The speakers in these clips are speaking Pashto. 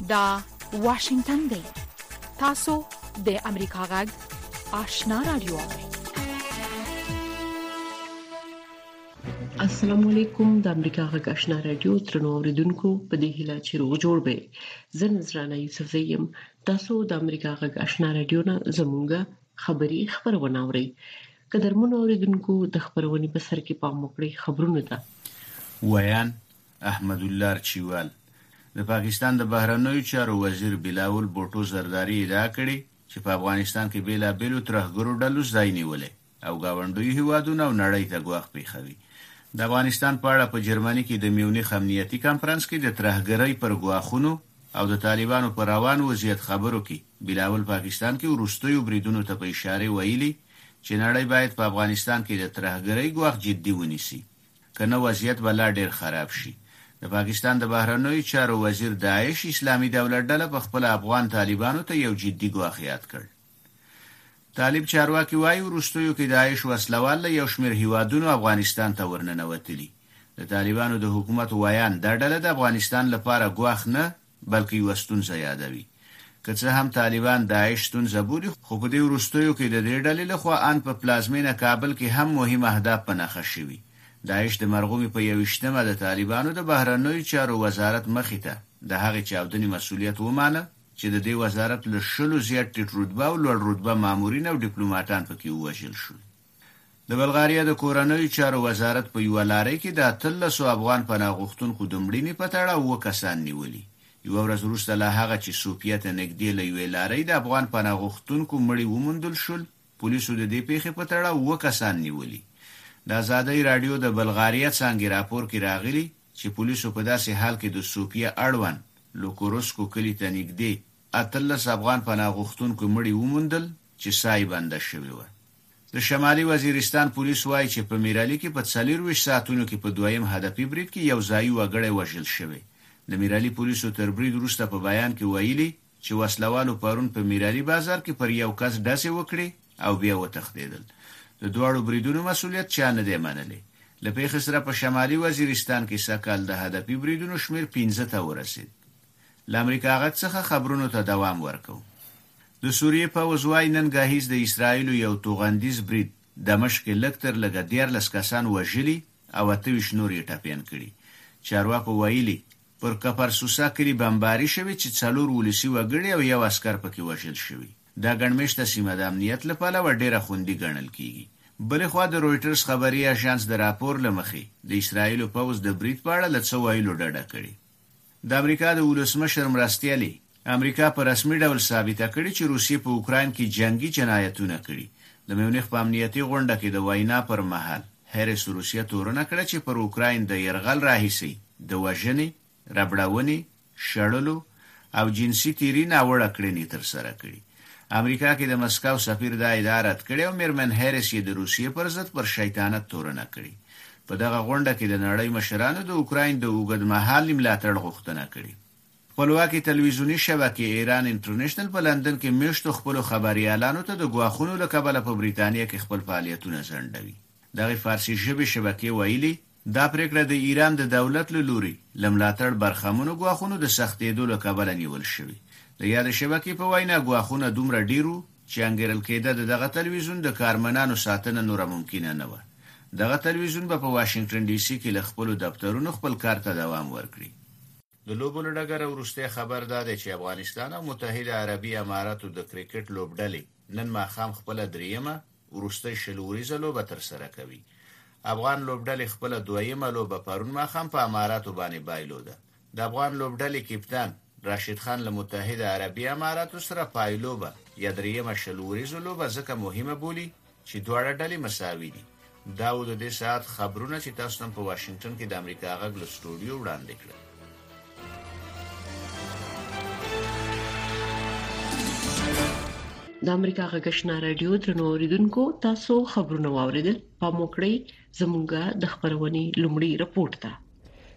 دا واشنگتن دی. تاسو د امریکا غږ آشنا رادیو. السلام علیکم. د امریکا غږ آشنا رادیو ترنو اوریدونکو په دې هیله چې روغ جوړ به. زه نذرانه یوسف زیم. تاسو د امریکا غږ آشنا رادیو نه زموږه خبری خبرونه اورئ. قدرمنو اوریدونکو د خبرونې په سر کې پام وکړئ. خبرونه ده ویان احمد الله چوال. د پاکستان د بهرنیو چارو وزیر بلاول بوټو زرداری ادعا کړې چې په افغانستان کې بیلابېلو ترهګرو ډلو ځای نیولې او گاونډي هیوادونو او نړۍ ته ګواښ پیښوي. د افغانستان په اړه په جرمني کې د میونخ امنیتي کانفرنس کې د ترهګرۍ پر ګواښونو او د طالبانو پر روان وضعیت خبرو کې بلاول پاکستان کې وروستیو بریدونو ته په اشاره ویلي چې نړۍ باید په افغانستان کې د ترهګرۍ ګواښ جدي ونیسي کنه وضعیت بلا ډیر خراب شي. د پاکستان د بهرنیو چارو وزیر داعش اسلامي دولت ډله په خپل افغان طالبانو ته یو جدي ګواښ یاد کړ. طالب چارواکي وایي وروستیو کې داعش وسلوال یو شمېر هیوادونو افغانستان ته ورننوتلي. د طالبانو د حکومت وایان د ډله د افغانستان لپاره ګواښ نه بلکې یو ستونزه یادوي. که څه هم طالبان داعش ستونزه بولي خو په دې وروستیو کې د دې ډلې لخوا ان په پلازمینه کابل کې هم مهم اهداف په نښه شوي. داعش د مرغومي په 21مه د طالبانو د بهرنیو چارو وزارت مخې ته د هغې چاودنې مسؤلیت ومانه چې د دې وزارت له 100 زیات ټیټ رتبه او لوړ رتبه مامورین او ډیپلوماټان پکې ووژل شول. د بلغاریا د کورنیو چارو وزارت په یو لارۍ کې د 13 افغان پناه غوښتونکو د مړینې په تړه 9 کسان نیولي. یو ورځ وروسته له هغه چې سوفیا ته نږدې له یوې لارۍ د افغان پناه غوښتونکو مړي وموندل شول، پولیسو د دې پیښې په تړه 9 کسان نیولي. د آزادۍ رادیو د بلغاریا څنګه راپور کې راغلی چې پولیسو په داسې حال کې د سوفیا اړوند لوکورسکو کلی ته نږدې 13 افغان پناه غوښتونکو مړي وموندل چې سای بنده شوی و. د شمالي وزیرستان پولیس وایي چې په میرالي کې په 24 ساعتونو کې په دویم هدفي برید کې یو ځایي وګړی وژل شوی. د میرالي پولیسو تر برید وروسته په بیان کې ویلي چې وسلوالو پرون په میرالي بازار کې پر یو کس ډزې وکړې او بیا وتښتېدل. د دواړو بریدونو مسؤلیت چا نه دی منلی. له پیښې سره په شمالي وزیرستان کې سکهال د هدفي بریدونو شمېر 15 ته ورسید. له امریکا غږ څخه خبرونو ته دوام ورکوو. د سوریې پوځ وایي نن ګاهیز د اسرائیلو یو توغندیز برید دمشق کې لږ تر لږه 14 کسان وژلي او 28 نور یې ټپیان کړي. چارواکو ویلي پر کپرسوسا کلي بمباري شوې چې 4 ولسي وګړي او یو عسکر پکې وژل شوي. دا ګڼمېشته سیمه د امنیت له پلوه ډېره خوندي ګڼل کیږي. بلې خوا د رویټرز خبري اژانس د راپور له مخې د اسرائیلو پوځ د برید په اړه له څه ویلو ډډه کړې. د امریکا د ولسمشر مرستیالي امریکا په رسمي ډول ثابته کړې چې روسیې په اوکراین کې جنگي جنایتونه کړي. د میونخ په امنیتي غونډه کې د وینا پر مهال هریس روسیه تورنه کړه چې پر اوکراین د يرغل راهیسي د وژنې، ربړونې، شړلو او جنسي تیري ناوړه کړنې تر سره کړي. امریکا کې د مسکو سفیر دا ادعا رد کړې او میرمن هریس یې د روسیې پر ضد پر شیطانت تورنه کړي. په دغه غونډه کې د نړۍ مشرانو د اوکراین د اوږدمهالي ملاتړ غوښتنه کړې. خپلواکي تلویزیونی شبکې ایران انټرنیشنل په لندن کې میاشتو خپل خبريالانو ته د ګواښونو له کبله په بریتانیا کې خپل فعالیتونه ځنډوي. دغه فارسی ژبې شبکې ویلي دا پریکړه د ایران د دولت له لوري لملاتړ برخمنو ګواښونو د سختېدو له کبله نیول شوی. د یاد شبکې په وینا ګواښونه دومره ډیرو چې انګیرل کېده دغه تلویزیون د کارمنانو ساتنه نور ممکنه نه و. دغه تلویزیون په واشنگټن ډي سي کې له خپل دفترونو خپل کار ته دوام ورکړي. د لوبو لړګر ورسته خبر داده چې افغانستان او متحده عربي اماراتو د کرکټ لوبډلې نن ماښام خپل دریمه ورسته شلوريزه لوبه تر سره کوي. افغان لوبډلې خپل دویمه لوبه پرون ماښام په اماراتو باندې بایلوده. د افغان لوبډلې کپتان راشد خان له متحده عربي اماراتو سره پایلوبه یا دریمه شلوريزه لوبه ځکه مهمه بولی چې دواړه ډلې مساوي دي. دا و د دې ساعت خبرونه چې تاسو نن په واشنگټن کې د امریکا غږ له سټوډیو وړاندې کړل. د امریکا غږ آشنا رادیو ترنو اوریدونکو تاسو خبرونه واوریدل. پام وکړئ زموږه د خبرونې لومړی رپورت ته.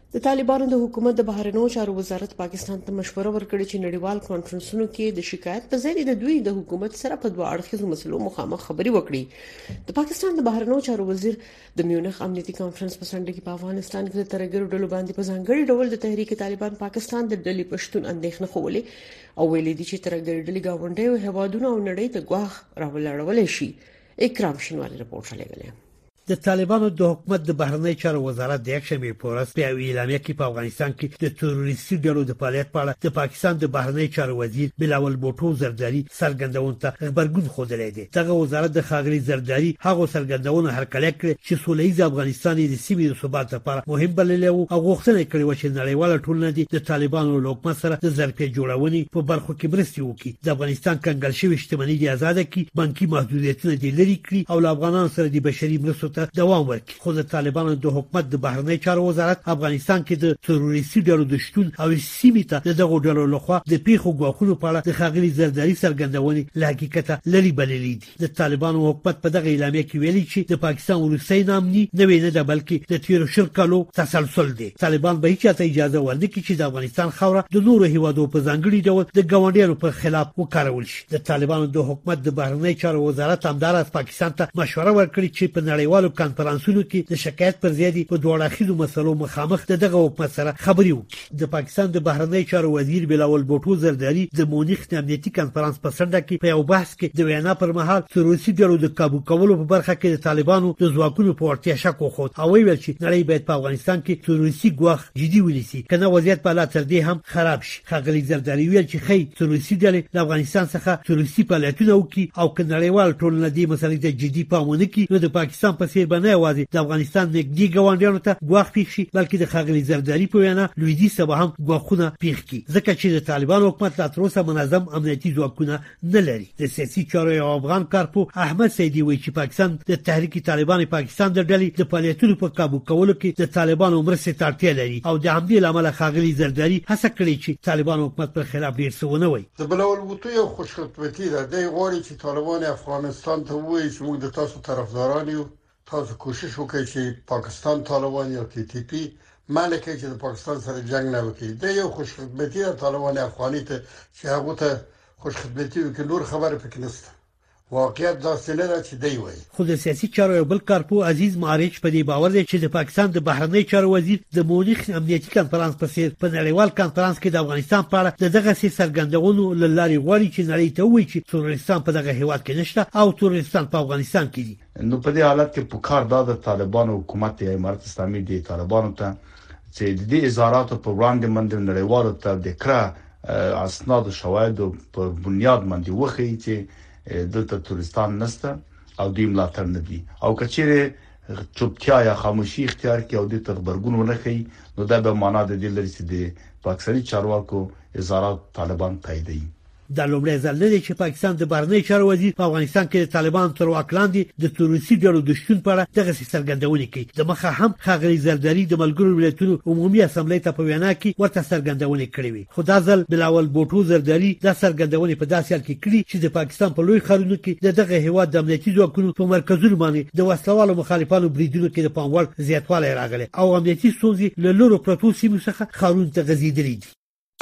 د طالبانو د حکومت د بهرنیو چارو وزارت پاکستان ته مشوره ورکړې چې نړیوال کانفرنسونو کې د شکایت په ځای د دوی د حکومت سره په دوه اړخیزو مسلو مخامخ خبري وکړي. د پاکستان د بهرنیو چارو وزیر د میونخ امنیتي کانفرنس په څنډه کې په افغانستان کې د ترګرو ډلو باندې په ځانګړي ډول د تحریک طالبان پاکستان د ډلې پښتون اندېښنه خولې او ویلي دي چې ترګر ډلې گاونډي او هوادونو او نړۍ ته ګواښ راولړول شي. اکرام شینواری رپورټ لګلې. د طالبانو د حکومت د بهرنی چارو وزارت د یکشنبه په ورځ په اعلامیه کې په افغانستان کې د تروریستي ډلو د فعالیت په اړه د پاکستان د بهرنی چارو وزیر بلاول بوټو زرداری څرګندونه ته خبرګون خوده دی. دغه وزارت د خاغلی زرداری هغه څرګندونه هرکله کړې چې سولهییز افغانستان د سیمې د ثبات لپاره مهم بللی او غوښتنه کړې و چې نړیواله ټولنه د طالبانو له حکومت سره د ظرفیت جوړونې په برخو کې مرسته وکړي. د افغانستان کنګل شوی شتمنۍ د آزاد کړي، بانکي محدودیتونه د لري کړي او افغانانو سره د بشري مرستو ته دوام ورکړي. خو د طالبانو د حکومت د بهرنی چارو وزارت افغانستان کې د تروریستي ډلو د شتون او سیمې ته دغه ډلو لخوا د پیښو غواخونو په اړه د خاغلی زرداری څرګندونې له حقیقت لري بللې دي. د طالبانو حکومت په دغه اعلامیه کې ویلي چې د پاکستان وروستۍ نامني نه ویني ده بلکې د تیر شل کالو تسلسل دی. طالبان به هیڅ اجازه ورنکړي چې د افغانستان خوره د نورو هیوادو په ځانګړي ډول د ګاونډیانو په خلاف وکارول شي. د طالبانو د حکومت د بهرنی چارو وزارت همدارس پاکستان ته مشوره ورکړي چې په نړیوالو کانفرنسونو کې د شکایت پر ځای په دوه اړخیزو مسلو مخامخ دغه حکومت سره خبري وکړي. د پاکستان د بهرنی چارو وزیر بلاول بوټو زرداری د مونیخ امنیتي کانفرنس په څنډه کې په یو بحث کې د وینا پر مهال تروریستي ډلو د کابو کولو په برخه کې د طالبانو د ځواکونو په اړتیا شک وخوت او ویل چې نړۍ باید په افغانستان کې تروریستي ګواښ جدي ونیسي کنه وضعیت په لا تر دې هم خراب شي. خاغلی زرداری ویل چې خې تروریستي ډلې د افغانستان څخه تروریستي فعالیتونه وکړي او کنه نړیوال ټولنه دې مسلې ته جدي پام ونه کړي نو د پاکستان په څیر باندې وازي د افغانستان نږدې ګاونډیانو ته ګواښ پیښ شي بلکې د خاغلی زرداری په وینا لویدي سبا هم ګواښونه پیښ کی ځکه چې د طالبانو حکومت لا تر اوسه منظم امنیتي ځواکونه نه لري. د سیاسي چارو یو افغان کارپو احمد سیدی وایي چې پاکستان د تحریک طالبان پاکستان د ډلې د فعالیتونو په کابو کولو کې د طالبانو مرستې ته اړتیا لري او د همدې لامل خاغلی زرداری هڅه کړې چې طالبان حکومت پر خلاف ډیر څه ونه وایي. د بلاول بوټو یو خوشخطبتي ده د غواړي چې طالبان افغانستان ته وایي چې موږ د تاسو طرفداران یو، تاسو کوشش وکړئ چې پاکستان طالبان یا تی تی پی مالکه چې د پاکستان سره جنگ نه وکړي. د یو خوشخدمتي طالبان افغاني ته چې هغه ته خوشخدمتي وکړي نور خبره پکې نشته. واقعیت داسې نه ده چې دی وایي. خو د سیاسي چارو یو بل کارپو عزیز معارج په دې باور دی چې د پاکستان د بهرنی چارو وزیر د مونیخ امنیتي کانفرنس په څیر په نړیوال کانفرنس کې د افغانستان په اړه دغه سي سرګندونو لاري غواړي چې نړۍ ته وایي چې تروریستان په دغه هیواد کې نشته او تروریستان په افغانستان کې دي. نو په دې حالت کې پکار د طالبانو حکومت یا امارت اسلامي د طالبانو ته چې د دې اظهاراتو په وړاندې باندې نړیوالو ته د کړه اسناد او شواهد په بنیاد باندې وخی چې دلته تورستان نسته او دوی ملاتړ نه دي او کچېره چوپتیا یا خاموشي اختیار کوي او د خبرګون ونه کوي نو دا به معنا د دې لري چې د پاکستاني چارواکو اظهارات طالبان تاییدوي. د لومړي ځل نه چې پاکستان د بهرنی چارو وزیر په افغانستان کې د طالبان تر واک لاندې د تروریستي ډلو د شتون په اړه دغه څرګندونه کوي. د مخه هم خاغلی زرداری د ملګرو ملتونو عمومي اسامبلې ته په وینا کې ورته څرګندونه کړې وي. خو دا ځل بلاول بوټو زرداری د څرګندونې په داسې حال کې کړي چې د پاکستان په لوی ښارونو کې دغه هیواد د امنیتي ځواکونو په مرکزونو باندې د وسلوالو مخالفانو بریدونو کې د پام وړ زیاتوالی راغلی او امنیتي ستونزې له لورو پرتو سیمو څخه ښارونو ته غځېدلې دي.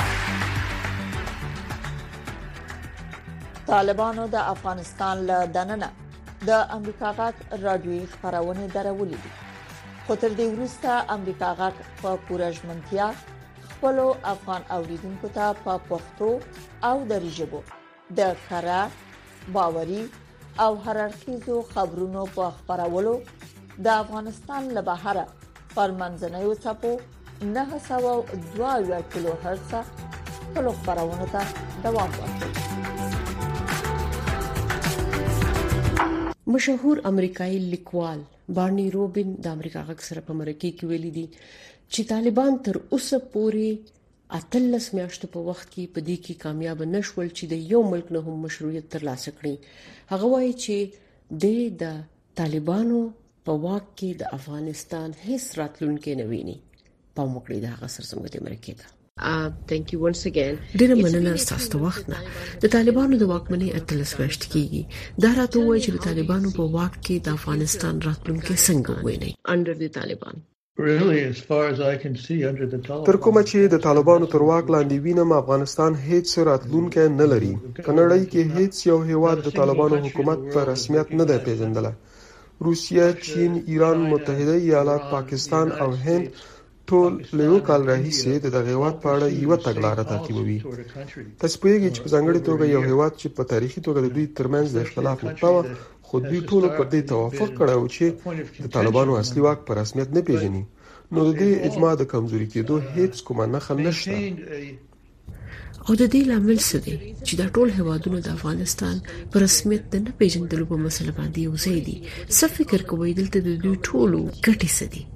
طالبانو د افغانستان له دننه د امریکا غږ رادیوي خبرونه درولې دي خو تر دې وروسته امریکا غږ په پوره ژمنتیا خپل افغان اوریدونکو ته په پښتو او دری ژبه د کره باوري او هررخیزو خبرونو په خبرولو د افغانستان له بهره پر منځنیو چپو 902 کیلو هرتز خپل خبرونه ته دوام ورکوي. مشهور امریکایي لیکوال بارني روبن د امریکا غږ سره په مرکه کې ویلي دي چې طالبان تر اوسه پورې 18 میاشتو په وخت کې په دې کې کامیاب نشول چې د یو ملک نه هم مشروعیت ترلاسه کړي. هغه وایي چې د طالبانو په واک کې د افغانستان هیڅ راتلونکي نه ویني. په موږ د هغه سره څنګه د مرکه ته thank you once again. ډېر مننه تاسو ته وخت نه. د طالبانو د واکمنۍ 18 میاشتې کېږي. دا راته وایي چې د طالبانو په واک کې د افغانستان راتلونکي څنګه ویني under the Taliban. تر کومه چې د طالبانو تر واک لاندې وینم افغانستان هیڅ راتلونکی نه لري. په نړۍ کې هیڅ یو هیواد د طالبانو حکومت په رسمیت نه دی پیژندل. روسیه، چین، ایران، متحده ایالات، پاکستان او هند ټول له یو کال راهیسې د دغه هیواد په اړه یو تګلارې تعقیبوي. تاسو پوهیږئ چې په ځانګړي توګه یو هیواد چې په تاریخي توګه د دوی ترمنځ د اختلاف نقطه وه، خو دوی ټول پر دې توافق کړی و چې د طالبانو اصلي واک په رسمیت نه پیژني. نو د دې اجماع د کمزوري کېدو هیڅ کومه نښه نشته. او د دې لامل څه دی چې دا ټول هیوادونه د افغانستان په رسمیت نه پیژندلو په مسله باندې یو ځای دي؟ څه فکر کوئ دلته د دوی ټولو ګټې څه دي؟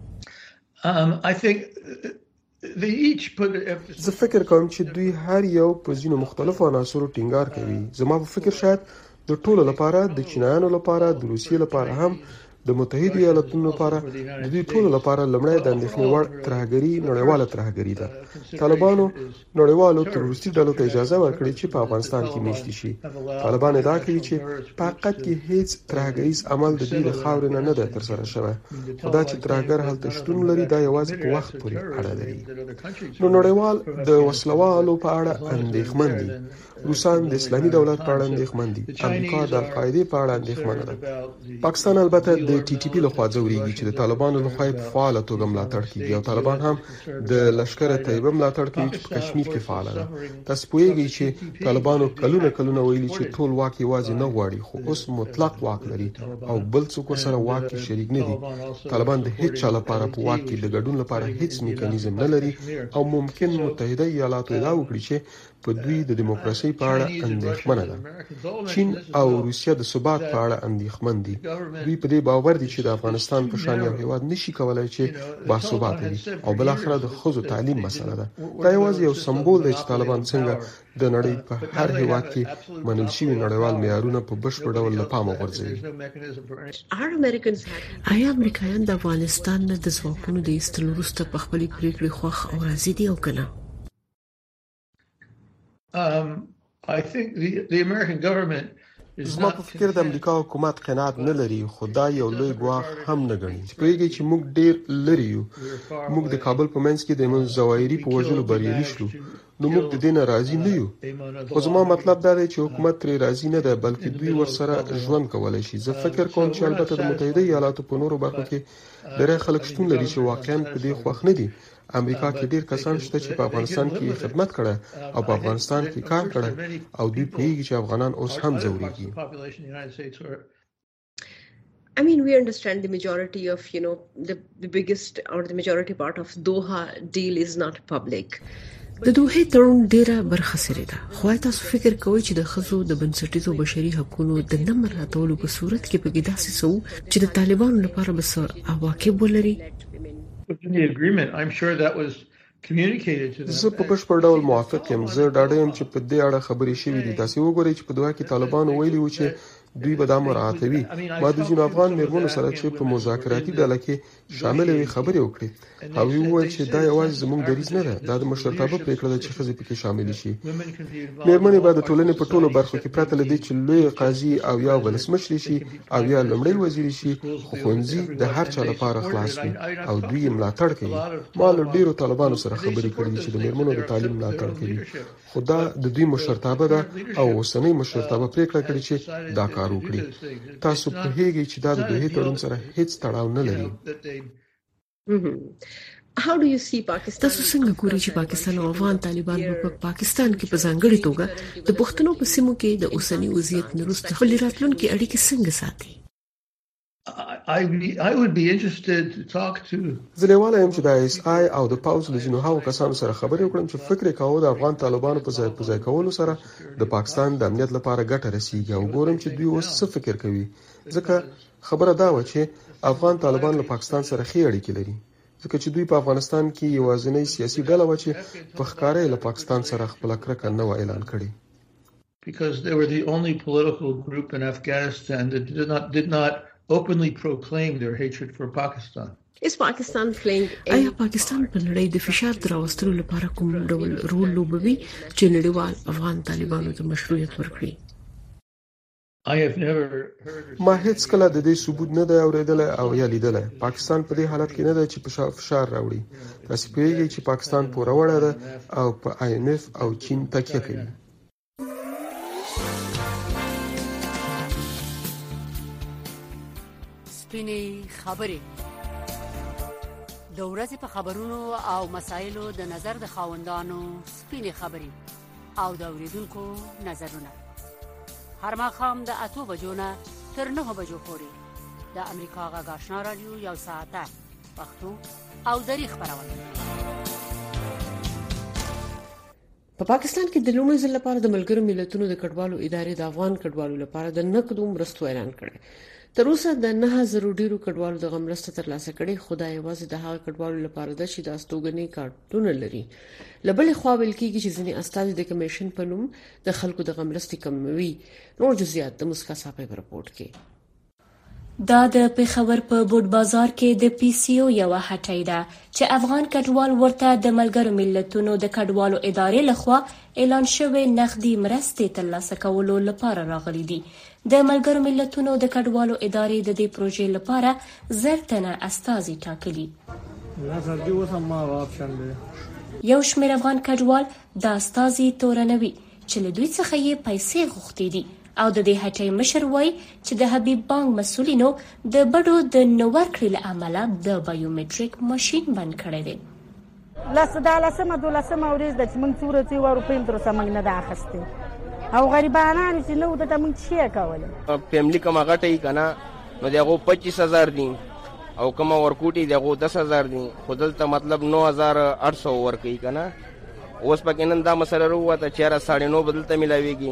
زه فکر کوم چې دوی هر یو په ځینو مختلفو عناصرو ټینګار کوي. زما په فکر شاید د ټولو لپاره، د چینایانو لپاره، د روسیې لپاره هم، د متحده ایالاتونو لپاره، د دوی ټولو لپاره لمړی د اندېښنې وړ ترهګري نړیواله ترهګري ده. طالبانو نړیوالو تروریستي ډلو ته اجازه ورکړې چې په افغانستان کې میشتي شي. طالبان ادعا کوي چې په حقیقت کې هیڅ ترهګریز عمل د دوی د خاورې نه دی ترسره شوی. خو دا چې ترهګر هلته شتون لري دا یوازې په وخت پورې اړه لري. نو نړیوال د وسلوالو په اړه اندېښمن دي. روسان د اسلامي دولت په اړه اندېښمن دي. امریکا د القاعده په اړه اندېښمنه ده. پاکستان البته د ټي ټي پی لخوا ځوريږي چې د طالبانو لخوا په فعاله توګه ملاتړ کیږي او طالبان هم د لشکره طیبه ملاتړ کوي چې په کشمیر کې فعال ده. تاسو پوهیږئ چې طالبانو کلونه ویلي چې ټول واک یوازې نه غواړي، خو اوس مطلق واک لري او بل څوک سره واک کې شریک نه دي. طالبان د هیڅ چا لپاره په واک کې د ګډون لپاره هیڅ میکانیزم نه لري او ممکن متحده ایالات ادعا وکړي چې په دوی د دیموکراسي په اړه اندېښمنه ده. چین او روسیه د ثبات په اړه اندېښمن دي. دوی په دې باور دي چې د افغانستان په شان یو هیواد نشي کولای چې باثباته وي او بل اخر د ښځو تعلیم مسله ده. دا یوازې یو سمبول دی چې طالبان څنګه د نړۍ په هر هیواد کې منل شوي نړیوال معیارونه په بشپړ ډول له پامه غورځوي. آیا امریکایان د افغانستان نه د ځواکونو د ایستلو وروسته په خپلې پریکړې خوښ او راضي دي او که نه؟ زما په فکر د امریکا حکومت قناعت نه لري، خو دا یو لوی ګواښ هم نه ګڼي. پوهیږئ چې موږ ډیر لري یو. موږ د کابل په منځ کې د منځوایري په وژلو بریالي شلو، نو موږ د دې نه راضي نه یو. خو زما مطلب دا دی چې حکومت ترې راضي نه ده، بلکې دوی ورسره ژوند کولای شي. زه فکر کوم چې البته د متحده ایالاتو په نورو برخو کې ډېر خلک شتون لري چې واقعا په دې خوښ نه دي. امریکا کې ډیر کسان شته چې په افغانستان کې خدمت کړي او په افغانستان کې کار کړي او دوی پوهیږي چې افغانان اوس هم ځوريږي. I mean, we understand the majority of, the biggest or the majority part of Doha deal is not public. د دوحې تړون ډیره برخه سره ده. خو تاسو فکر کوئ چې د ښځو د بنسټیزو بشري حقوقو د نه مراعاتولو په صورت کې به داسې څه چې د طالبانو لپاره به څه عواقب ولري؟ زه په بشپړ ډول موافق یم. زه ډاډه یم چې په دې اړه خبرې شوې دي. تاسو وګورئ چې په دوحه کې طالبانو ویلي و چې دوی به دا مراعاتوي. ما د ځینو افغان میرمنو سره چې په مذاکراتي ډله کې شامل وي خبرې وکړې او ویل چې دا یوازې زموږ دریځ نه ده، دا د مشرتابه پریکړه ده چې ښځې پکې شامل شي. میرمنې به د ټولنې په ټولو برخو کې پرته له دې چې لوی قاضي او یا ولسمشر شي او یا لمړی وزیر شي، خو ښوونځي د هر چا لپاره خلاص وي او دوی ملاتړ کوي. ما له ډیرو طالبانو سره خبرې کړې چې د میرمنو د تعلیم ملاتړ کوي، خو دا د دوی مشرتابه ده او اوسنۍ مشرتابه پریکړه کړې چې دا کار وکړي. تاسو په هیګي چې دا د دوی تړون سره هیڅ تړاو نه لري. تاسو څنګه ګورئ چې پاکستان او افغان طالبان په پاکستان کې په ځانګړي توګه د پښتنو په سیمو کې د اوسنی وضعیت وروسته خپل راتلونکي اړیکې څنګه ساتي؟ زه لیواله یم چې د ISI او د پاوز له ځینو هغو کسانو سره خبرې وکړم چې فکر کاوه د افغان طالبانو په ځای کولو سره د پاکستان د امنیت لپاره ګټه رسیږي او ګورم چې دوی اوس څه فکر کوي. ځکه خبره دا و چې افغان طالبان له پاکستان سره ښې اړیکې لري، ځکه چې دوی په افغانستان کې یوازینی سیاسي ډله و چې په ښکاره له پاکستان سره خپل کرکه نه و اعلان کړی. Because they were the only political group in Afghanistan that did not openly proclaim their hatred for Pakistan. آیا پاکستان په نړۍ د فشار دراوستلو لپاره کوم ډول رول لوبوي چې نړیوال افغان طالبانو ته مشروعیت ورکړي؟ ما هیڅ کله د دې ثبوت نه دی اوریدلی او یا لیدلی. پاکستان په دې حالت کې نه دی چې فشار راوړي. تاسو پوهیږئ چې پاکستان پوره وړه ده او په IMF او چین تکیه کوي. سپینې خبرې د ورځې په خبرونو او مسایلو د نظر د خاوندانو سپینې خبرې او د اوریدونکو نظرونه هر ماښام د 8 بجو نه تر 9 بجو پورې د امریکا غږ آشنا رادیو یو ساعته پښتو او دری خبرونه. په پاکستان کې د لومړي ځل لپاره د ملګرو ملتونو د کډوالو ادارې د افغان کډوالو لپاره د نقدو مرستو اعلان کړی. تر اوسه د 9000 ډیرو کډوالو د غمرسته ترلاسه کړي. خدای یوازې د هغه کډوالو لپاره د شي د استوګنې کارتونه لري. لبل خو ویل کېږي چې ځینې استاد د کمیشن په نوم د خلکو د غمرستي کموي. نور جزئیات د مسکا صاحب په رپورت کې. دا د پیښور په بوډ بازار کې د PCO یو هټۍ ده چې افغان کډوال ورته د ملګرو ملتونو د کډوالو ادارې لخوا اعلان شوی نقدي مرستې ترلاسه کولو لپاره راغلي دي. د ملګرو ملتونو د کډوالو ادارې د دې پروژې لپاره 1000 تنه استازي ټاکلي. یو شمېر افغان کډوال د استازي تورنوي چې له دوی څخه یې پیسې غوښتي دي او د دې هټۍ مشر وایي چې د حبیب بانک مسؤلینو د بډو د نوور کړی له امله د بایومټریک ماشين بند کړی دی. لسمه ورځ د چې موږ څوره چې روپۍ تر اوسه موږ نه ده اخیستې او غریبانان چې نو دته موږ څه کوله. فیملی کومه غټه یې کنه نو دغه 25000 دي او کومه ورکوټي دغه 10000 دي. خو دلته مطلب 9800 ورکې کنه. اوس پکې نن دا مسله وروته چې 9.5 بدلته ملاويږي.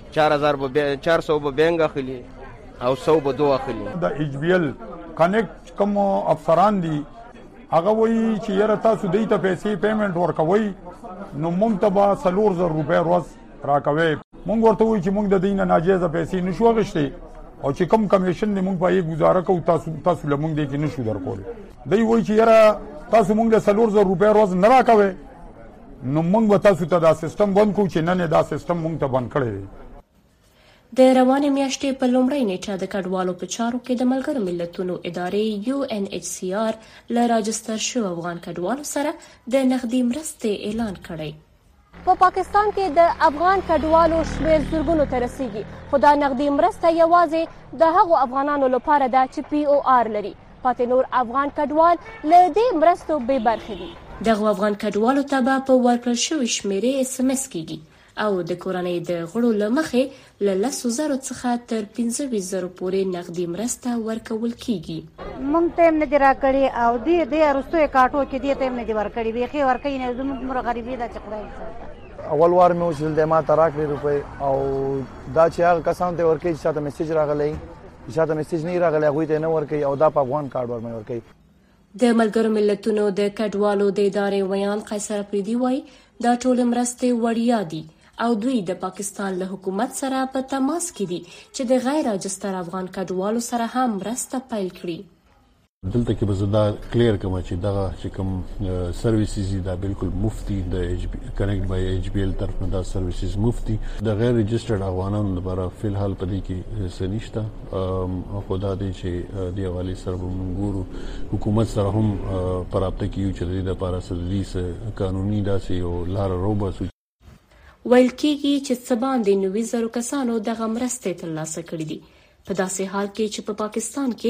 400 به بینګ اخلي او 100 به دوه اخلي. د HBL کنیکټ کوم افسران دي هغه وایي چې یره تاسو دیته پیسې پیمنٹ ورکوي نو مونږ ته به 3000 روپے ورځ راکوي. مونږ ورته وایي چې مونږ د دینه ناجیزه پیسې نشو غشتي او چې کوم کمیشن دی مونږ په یې گزاره کوو تاسو لمونږ دی کې نشو درکول. دی وایي چې یره تاسو مونږ له 3000 روپے ورځ نه راکوي نو مونږ به تاسو ته دا سیستم بند کوو چې نه دا سیستم مونږ ته بند کړی دی. د روانې میاشتې په لومړۍ نیټه د کډوالو په چارو کې د ملګرو ملتونو ادارې UNHCR له راجستر شو افغان کډوالو سره د نقدي مرستې اعلان کړی. په پاکستان کې د افغان کډوالو شمېر زرګونو ته رسیږي خو دا نقدي مرسته یوازې د هغو افغانانو لپاره ده چې POR لري. پاتې نور افغان کډوال له دې مرستو بې برخې دي. دغه افغان کډوالو ته به په ورکړل شوي شمېرې SMS کېږي او د کورنۍ د غړو له مخې له 10,000 څخه تر 15,000 پورې نقدي مرسته ورکول کیږي. مونږ ته نه دی راکړي او دې ارستوې کاټو کې دې ته نه دی ورکړي بیخي ورکړي نه زموږ مر غریبي دا چې خدای اول وار مې وشل د ما تراکړي روپې او دا چې هغه کسان ته ورکړي چې تاسو میسج راغلی چې تاسو میسج نه راغلی هغه ته نه ورکړي او دا په افغان کارت ور باندې ورکړي. د ملګرو ملتونو د کډوالو د ادارې ویان قیصر پریدي وایي دا ټول مرستې وړیا دي او دوی د پاکستان له حکومت سره په تماس کې دي چې د غیر راجستر افغان کډوالو سره هم مرسته پیل کړي. دلته کې به زدا کلیر کوم چې دغه چې کوم سرویسز دا بالکل مفتی د کنیکټ بای HBL طرف نه دا سرویسز مفتی د غیر رجسترډ افغانانو لپاره فلحال پدې کې سنشتہ خدا دې چې دی حواله سره موږ حکومت سره هم پرابطه کیو چې د لپاره سدلیس قانوني داسې او لار روباسو ویل کېږي چې څه باندې 90,000 کسانو دغه مرستې ترلاسه کړې دي. په داسې حال کې چې په پاکستان کې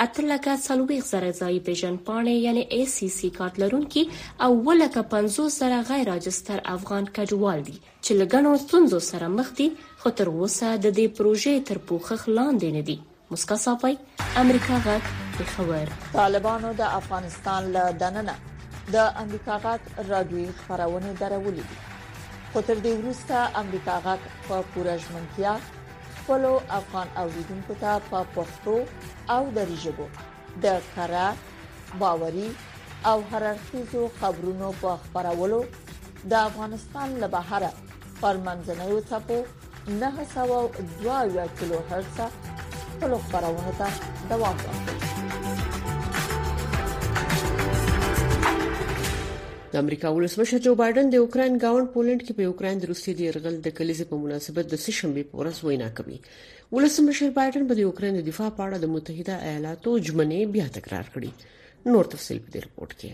8,40,000 ځای پیژندپاڼې یعنی ACC کارت لرونکي او 1,50,000 غیر راجستر افغان کډوال دي چې له ګڼو ستونزو سره مخ دي خو تر اوسه د دې پروژې تر پوښښ لاندې نه دي. مسکا صاحب امریکا غږ پیښور. طالبانو د افغانستان له دننه د امریکا غږ رادیوي خبرونه درولې دي. خو تر دې وروسته امریکا غږ په پوره ژمنتیا خپل افغان اوریدونکو ته په پښتو او دری ژبه د کره باوري او هررخیزو خبرونو په خبرولو د افغانستان له بهره پر منځنوي ټاپو 902 کیلو هرتز په خبرونه ته دوام ورکوي. د امریکا ولسمشر جو بایدن د اوکراین گاوند پولند کې په اوکراین د روسیې د یرغل د کلیزې په مناسبت د سهشنبه په ورځ وینا کوي. ولسمشر بایدن په یوکرين د دفاع په اړه د متحده ایالاتو ژمنې بیا تکرار کړې. نور تفصیل په دې رپورت کې.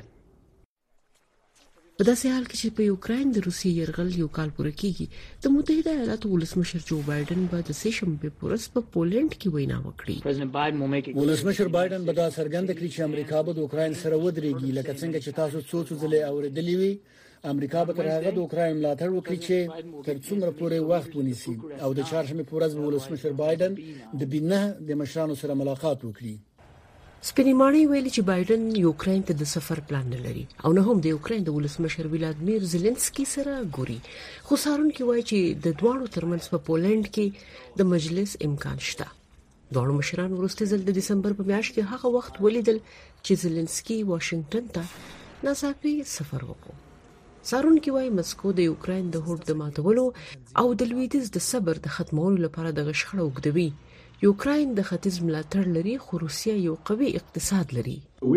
په داسې حال کې چې په یوکرين د روسي يرغل یو کال پوره کیږي، د متحده ایالاتو ولسمشر جو بایدن به د سشنبه په ورځ په پولند کې وینا وکړي. ولسمشر بایدن به دا څرګنده کړي چې امریکا به د یوکرين سره ودرېږي، لکه څنګه چې تاسو څو ځله اوریدلې وي. امریکا به تر هغه د یوکرين ملاتړ وکړي چې تر څومره پورې وخت ونیسي، او د چهارشنبه په ورځ ولسمشر بایدن د بینه د مشرانو سره ملاقات وکړي. سپینیمانی ویلي چې بایدن یوکرين ته د سفر پلان نه لري او نه هم د یوکرين د ولسمشر ولادیمیر زيلنسکي سره ګوري. خو څارونکي وایي چې د دوه ترمنځ په پولند کې د مجلس امکان شته. دوه مشران وروسته ځل د دسمبر په میاشت کې هغه وخت ولیدل چې زيلنسکي واشنگټن ته ناڅاپي سفر وکړ. څارونکي وایي مسکو د یوکرين د هوډ د ماتولو او د لویدیځ د صبر د ختمولو لپاره د غشخړه وګدوي. یوکرين د ختیځ ملاتړ لري، خو روسیا یو قوي اقتصاد لري.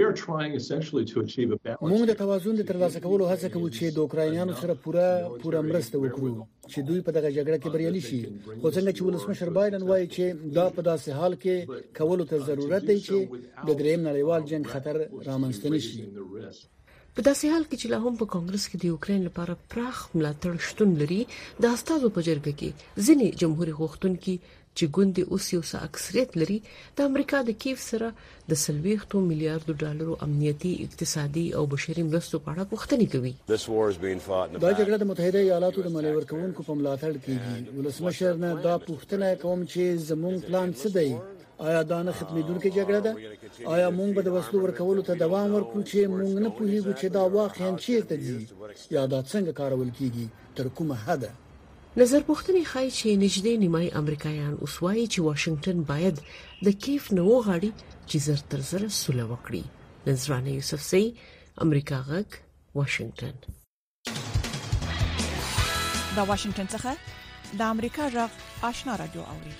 موږ د توازن د ترلاسه کولو هڅه کوو چې د اوکراینانو سره پوره مرسته وکړو چې دوی په دغه جګړه کې بریالي شي. خو څنګه چې ولسمشر بایدن وایي چې دا په داسې حال کې کولو ته ضرورت دی چې د دریم نړیوال جنگ خطر رامنځته نشي. په داسې حال کې چې لا هم په کانګرس کې د یوکرين لپاره پراخ ملاتړ شتون لري، د استادو په جرګه کې ځینې جمهوریت غوښتونکي چې ګوند اوس یو څه اکثریت لري، د امریکا د کیف سره د 40 میلیارډ ډالرو امنیتي، اقتصادي او بشري مرستو په اړه پوښتنه کوي. دا جګړه د متحده ایالاتو د مالیې ورکوونکو په ملاتړ کېږي. ولسمشر نه دا پوښتنه کوم چې زموږ پلان څه دی؟ آیا دا نه ختمېدونکې جګړه ده؟ آیا موږ به د وسلو ورکولو ته دوام ورکړو چې موږ نه پوهیږو چې دا واقعا چیرته ځي یا دا څنګه کارول کیږي، تر کومه حده؟ نظر پوښتنې ښایي چې نږدې نیمای امریکایان اوس وایي چې واشنگټن باید د کیف نه وغواړي چې زر تر زر سوله وکړي. نذرانه یوسفزۍ، امریکا غږ، واشنگټن. د واشنگټن څخه د امریکا غږ آشنا رادیو اوري.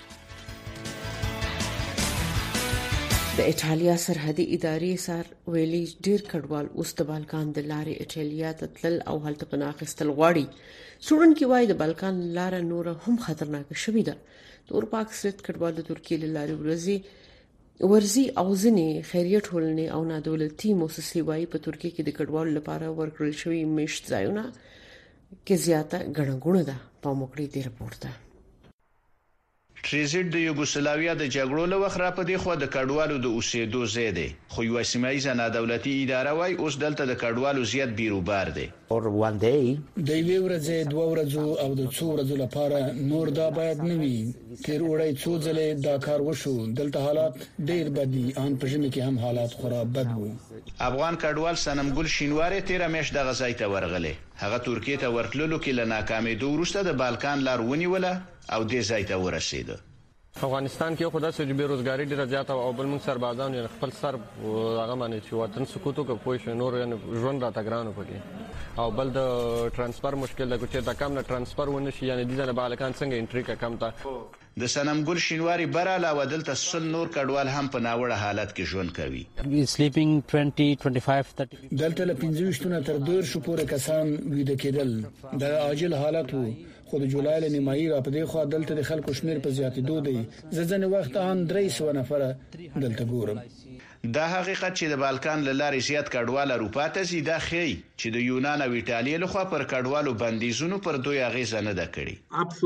د ایټالیا سرحدي ادارې سره ویلي ډیر کډوال اوس د بالکان د لارې ایټالیا ته تلل او هلته پناه اخیستل غواړي. څوړونکي وایي د بالکان لار نور هم خطرناک شوې ده. د اروپا اکثریت کډوال د ترکیې له لارې ورزي او ځینې خیریه ټولنې او نادولتي مؤسسې وایي په ترکیه کې د کډوالو لپاره ورکړل شوی میشت ځایونه کې زیاته ګڼه ده. په موکړې دی رپورټ. ټریزیټ د یوګوسلاویا د جګړو له وخت را پدې خو د کډوالو د اوسېدو ځای دی، خو یو سیمایي نادولتي اداره وایي اوس دلته د کډوالو زیات بیروبار دی. د یوې ورځې، دوه ورځو او د څو ورځو لپاره نور دا باید نه وي. تیر وړي څو ځله دا کار وشو. دلته حالات ډېر بد دي، ان په ژمي کې هم حالات خورا بد وو. افغان کډوال سنمګل شینواری 13 میاشت د غزای ته ورغله. هغه ترکیه ته ورتللو کې له ناکامېدو وروسته د بالکان لار ونیوله او دې ځای ته ورسېده. افغانستان کې خو داسې چې بیروزګاری ډیره زیاته او بل موږ سربازان یې خپل سر هغه باندې چې وطن سکوتو کې پوه شو، نور ژوند را تګرانو پکې، او بل د ترانسفر مشکل د کوچې د کم نه ترانسفر ونه شي، یعنی د نه بالکان څنګه انټری کا کم تا. د سنمګل شینواری براله ودلته سل نور کډوال هم په ناوړه حالت کې ژوند کوي. سلیپینګ 20 25 30 دلته له 15 تر 2 پورې کسان ویده کېدل. د عاجل حالت وو، خو د جولای له نیمایي را پدې خو دلته د خلکو شمیر په زیاتېدو دی. ځنې وخت ان 300 نفر دلته ګورم. دا حقیقت چې د بالکان له لارې زیات کډوال اروپا ته ځي، دا ښيي چې د یونان او ایټالیا لخوا پر کډوالو بندیزونو پر دوی اغیزه نه ده کړې.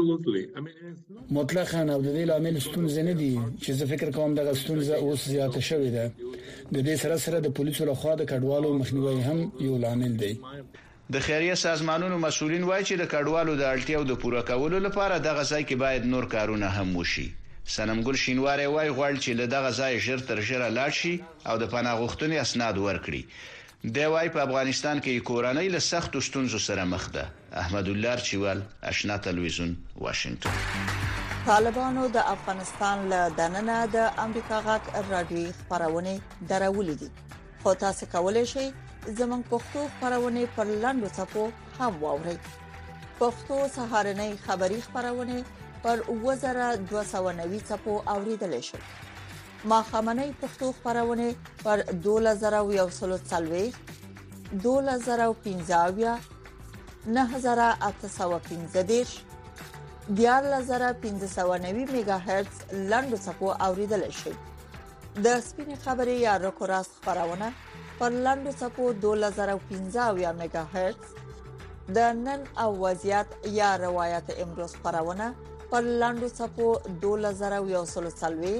مطلقاً او د دې لامل ستونزې نه دي چې زه فکر کوم دغه ستونزه اوس زیاته شوې ده. د دې سره د پولیسو لخوا د کډوالو مخنیوي هم یو لامل دی. د خیریه سازمانونو مسؤلین وایي چې د کډوالو د اړتیاو د پوره کولو لپاره دغه ځای کې باید نور کارونه هم وشي. سنمګل شینواری وایي غواړي چې له دغه ځای ژر تر ژره لاړ شي او د پناه غوښتنې اسناد ورکړي. دی وایي په افغانستان کې کورنۍ له سختو ستونزو سره مخ ده. احمد الله چوال، آشنا تلویزیون، واشنگټن. طالبانو د افغانستان له دننه د امریکا غږ رادیوي خبرونه درولې دي. خو تاسو کولی شئ زموږ پښتو خبرونه پر لاندو څپو هم واورئ. پښتو سهارنۍ خبری خبرونه پر 2290 څپو اوریدل شي. ماخامنۍ پښتو خبرونه پر 2140 2015 9815 14590 میگا هرتز لاندو صفو اوریدل شي. د سپینې خبرې یا رکوراس خبرونه پر لاندو صفو 2015 میگا هرتز، د نن او وضعیت یا روایت امروز خبرونه پر لاندو صفو 2140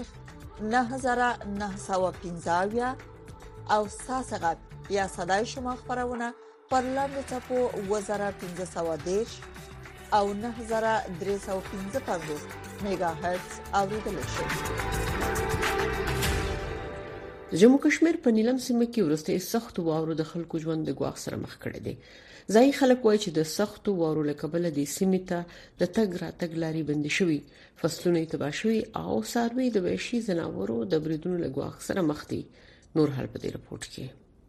9915 او ساسغت یا صدای شما خبرونه پر لاندو صفو 1510 او 9315 میگا هرتز اوریدل شي. جموں کشمیر په نیلم سیمه کې ورسته سخت واورو د خلکو ژوند د ګواښ سره مخ کړی دی. ځای خلک وایي چې د سخت واورو له کبله د سیمې ته د تګ راتګ لارې بندې شوې، فصلونه تباه شوي او څاروي د وحشي ځناورو د بریدونو له ګواښ سره مخ دي. نور حال په دې رپورت کې.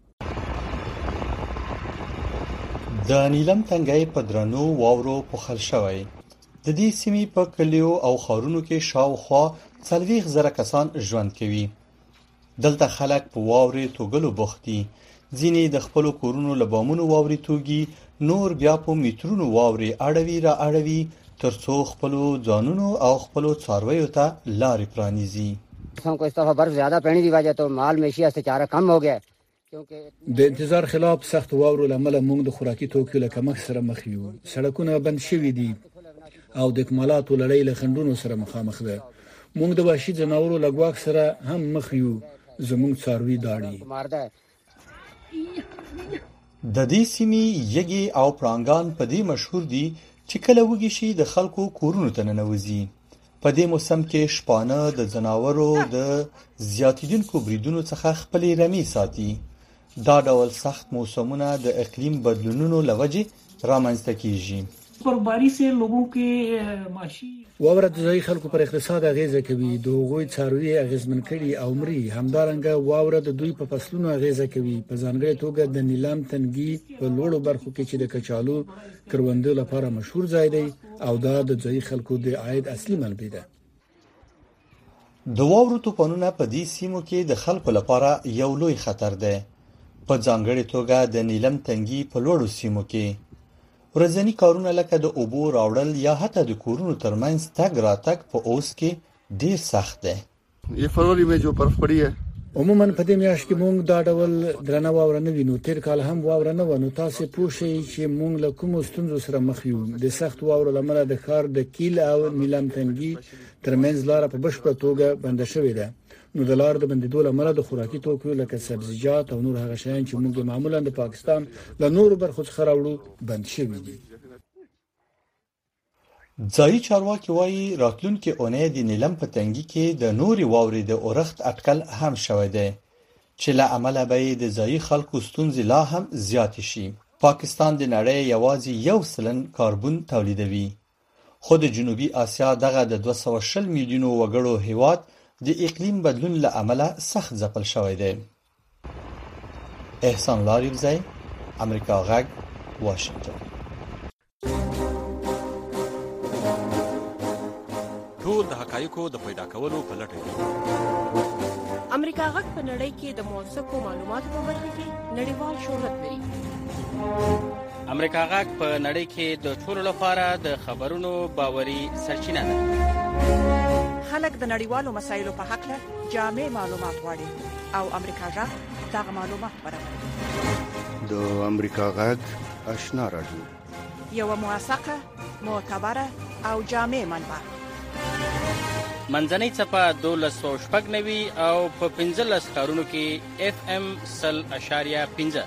د نیلم تنګي په درنو واورو پوښل شوی. د دې سیمې په کلیو او خارونو کې شاوخوا 40,000 کسان ژوند کوي. دلته خلک په واورې توګلو بوخت دي. ځینې د خپل کورونو له بامونو واورې توګي، نور بیا په میټرونو واورې اړوي ترڅو خپل ځانونو او خپل څارویو ته لارې پرانیزي. हमको इस दफा बर्फ ज्यादा पड़ने की वजह तो माल मेशिया से चारा कम हो गया د انتظار خلاف سخت واورو لامل موږ د خوراکي توکو له کمښت سره مخ یو. سړکونه بند شوي دي او د اکمالاتو لړۍ له خندونو سره مخامخ ده. موږ د وحشي ځناورو له ګواښ سره هم مخ یو. زموږ څاروي داړي. د دې سیمې یګي او پړانګان په دې مشهور دي چې کله وږي شي د خلکو کورونو ته ننوځي. په دې موسم کې شپانه د ځناورو د زیاتیدونکو بریدونو څخه خپل رمې ساتي. دا ډول سخت موسمونه د اقلیم بدلونونو لوجه رامنځته کیږي. برباری سے لوگوں کے معاشي واوره د ځای خلکو پر اقتصاد اغیزه کوي. د هغوی څاروي اغیزمن کړي او مري. همدارنګه واوره د دوی په فصلونو اغیزه کوي. په ځانګړي توګه د نیلام تنګي په لوړو برخو کې چې د کچالو کروندو لپاره مشهور ځای دی او دا د ځای خلکو د عاید اصلي منبع ده. د واورو طوفانونه په دې سیمو کې د خلکو لپاره یو لوی خطر دی. په ځانګړي توګه د نیلم تنګي په لوړو سیمو کې ورځنی کارونه لکه د اوبو راوړل یا حتی د کورونو ترمنځ تګ راتګ په اوس کې ډیر سخت دی. یہ فروری میں جو برف پڑی ہے عموما په دې میاشت کې مونږ دا ډول درنه واوره نه وینو. تیر کال هم واوره نه ونه. تاسو پوه شئ چې مونږ له کوم ستونزو سره مخ یو. د سخت واورو لامل د ښار د کیل او نیلم تنګي ترمنځ لار په بشپړه توګه بند شوې ده. نو د لار د بندیدو لامل د خوراکي توکو لکه سبزیجات او نور هغه شیان چې موږ معمولا د پاکستان له نورو برخو څخه راوړو بند شوي دي. ځایي چارواکي وایي راتلونکي اونۍ د نیلم په تنګي کې د نوري واورې د اورښت اټکل هم شوی دی چې له امله به د ځایي خلکو ستونزې لا هم زیات شي. پاکستان د نړۍ یوازې 1% کاربن تولیدوي، خو د جنوبي آسیا دغه د 220 میلیونو وګړو هیواد د اقلیم بدلون له امله سخت ځپل شوی دی. احسان لاریوزی، امریکا غږ، واشنگټن. ټول د حقایقو د پیدا کولو په لټه کې امریکا غږ په نړۍ کې د موثقو معلوماتو په برخه کې نړیوال شهرت لري. امریکا غږ په نړۍ کې د ټولو لپاره د خبرونو باوري سرچینه ده. خلک د نړیوالو مسایلو په حق له جامع معلومات غواړي او امریکا غږ دغه معلومات برابروي. د امریکا غږ آشنا راډیو یو موثقه، معتبره او جامع منبع. منځنۍ څپه 1290 او په 15 ښارونو کې FM 100.5.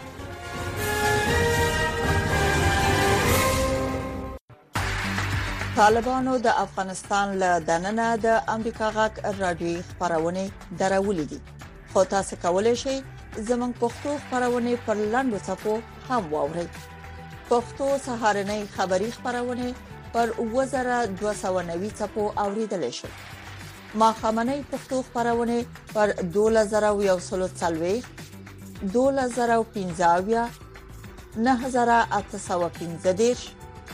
طالبانو د افغانستان له دننه د امریکا غږ رادیوي خبرونه درولې دي. خو تاسو کولی شئ زموږ پښتو خبرونه پر لاندو صفو هم واورئ. پښتو سهارنۍ خبری خبرونه پر 2290 صفو اوریدل شي. ماخامنۍ پښتو خبرونه پر 2140 2015 9815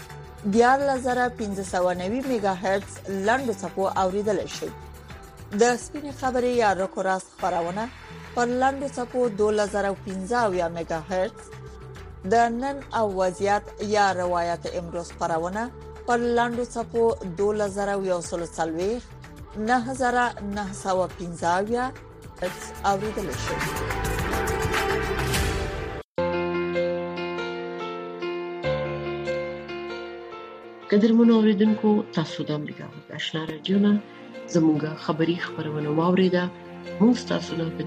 11590 میگا هرتز لاندو صفو اوریدل شي. د سپینې خبرې یا رکوراس خبرونه پر لاندو صفو 2015 میگا هرتز، د نن او وضعیت یا روایت امروز خبرونه پر لاندو صفو 2140 9915 اوریدل شي. قدرمن اوریدونکو تاسو د امریکا غږ آشنا رادیو نه زموږه خبری خبرونه واوریده. موږ تاسو نه